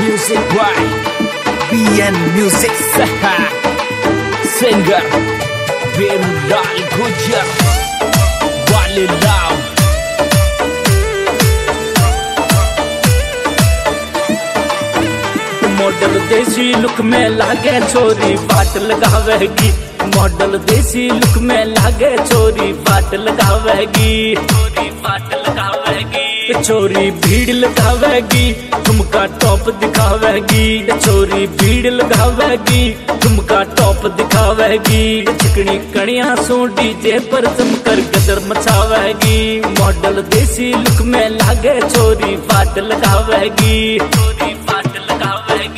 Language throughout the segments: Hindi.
Music by BN Music Singer Berulal Gujar Wali Lau model देसी लुक में लागे छोरी बाट लगावेगी। मॉडल देसी लुक में लागे छोरी बाट लगावेगी। छोरी बाट लगावेगी। छोरी भीड़ लगावेगी झुमका टॉप दिखावेगी। छोरी भीड़ लगावेगी झुमका टॉप दिखावेगी। चिकनी कणिया सो डीजे पर जमकर गदर मचावेगी। मॉडल देसी लुक में लागे छोरी बाट लगावेगी। छोरी बाट लगावेगी।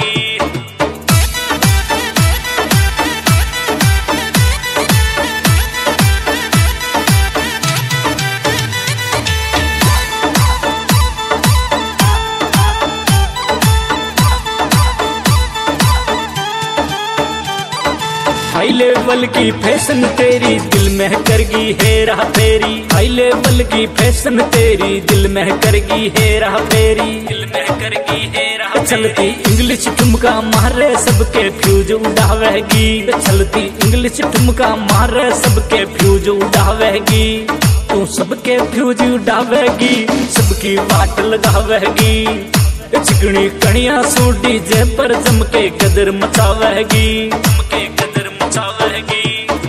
हाई लेवल की फैशन तेरी दिल में करगी हेरा फेरी। हाई लेवल की फैशन तेरी दिल में करगी हेरा फेरी। दिल में करगी हेरा। चलती इंग्लिश ठुमका मारे सबके फ्यूज उड़ावेगी। चलती इंग्लिश ठुमका मारे सबके फ्यूज उड़ावेगी। तू सबके फ्यूज उड़ावेगी सबकी वाट लगावेगी। चिकनी कणिया सो डीजे पर जमके कदर मचावेगी। जमके कदर मचावेगी।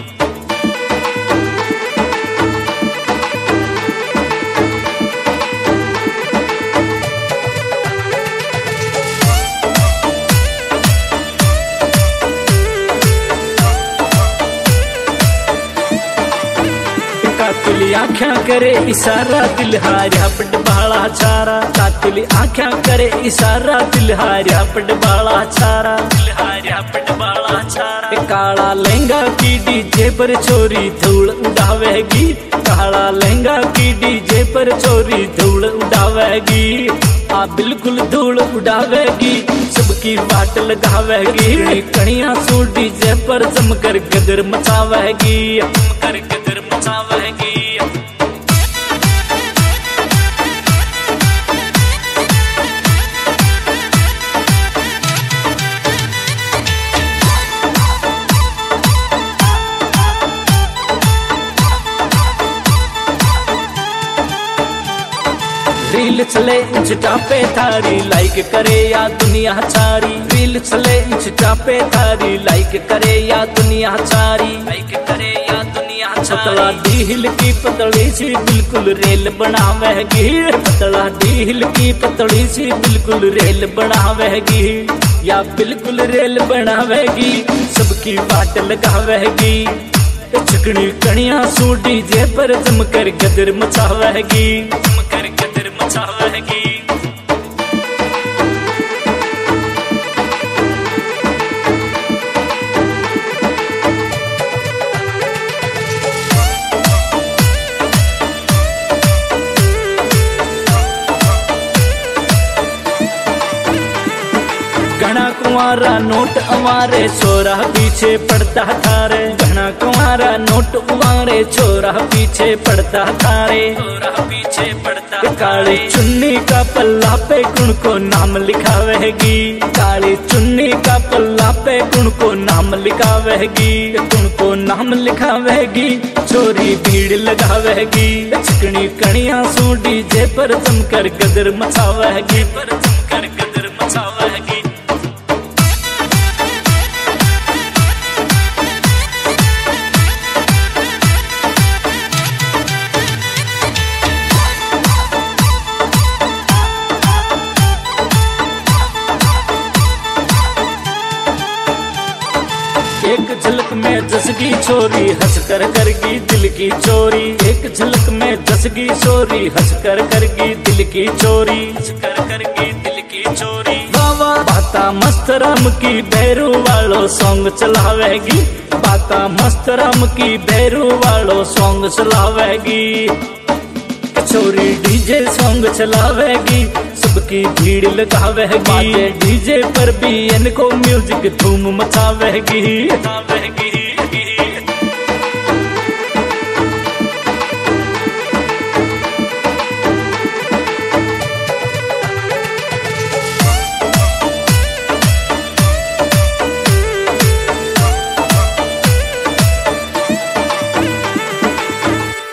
कातिली आँखें करे इशारा दिल हारिया पट बाला छारा। कातिली आँखें करे इशारा दिल हारिया पट बाला छारा। दिल हारिया पट बाला छारा। काला लहंगा की डीजे पर छोरी धूल उड़ावेगी। काला लहंगा की डीजे पर छोरी धूल उड़ावेगी। आ बिल्कुल धूल उड़ावेगी सबकी वाट लगावेगी। कणिया सू डीजे पर जमकर गदर मचावेगी। जमकर गदर मचावेगी। रील चले इंस्टा पे थारी लाइक करे या दुनिया सारी। रील चले इंस्टा पे थारी लाइक करे या दुनिया सारी। लाइक करे या दुनिया सारी। पतला ढील की पतली सी बिल्कुल रेल बनावेगी। पतला ढील की पतली सी बिल्कुल रेल बनावेगी। या बिल्कुल रेल बनावेगी सबकी वाट लगावेगी। चिकनी कणिया सू डीजे पर जमकर गदर मचावेगी। जमकर गदर मचावेगी। घना कुंवारा नोट अवारे छोरा पीछे पड़ता थारे। घना कुंवारा नोट उवारे छोरा पीछे पड़ता थारे। छोरा पीछे पड़ता। काली चुन्नी का पल्ला पे कुण को नाम लिखावेगी। काली चुन्नी का पल्ला पे कुण को नाम लिखावेगी। कुण को नाम लिखावेगी छोरी भीड़ लगावेगी। चिकनी कणिया सू डीजे पर जमकर गदर मचावेगी। पर जमकर गदर मचावेगी। एक झलक में जसगी छोरी हंस कर करगी दिल की चोरी। एक झलक में जसगी छोरी हंस कर करगी दिल की चोरी। हंस कर करगी दिल की चोरी। बाबा बाता मस्त राम की भैरू वालो सॉन्ग चलावेगी। बाता मस्त राम की भैरू वालो सॉन्ग चलावेगी। छोरी डीजे सॉन्ग चलावेगी सबकी भीड़ लगावेगी। डीजे पर भी इनको म्यूजिक धूम मचावेगी।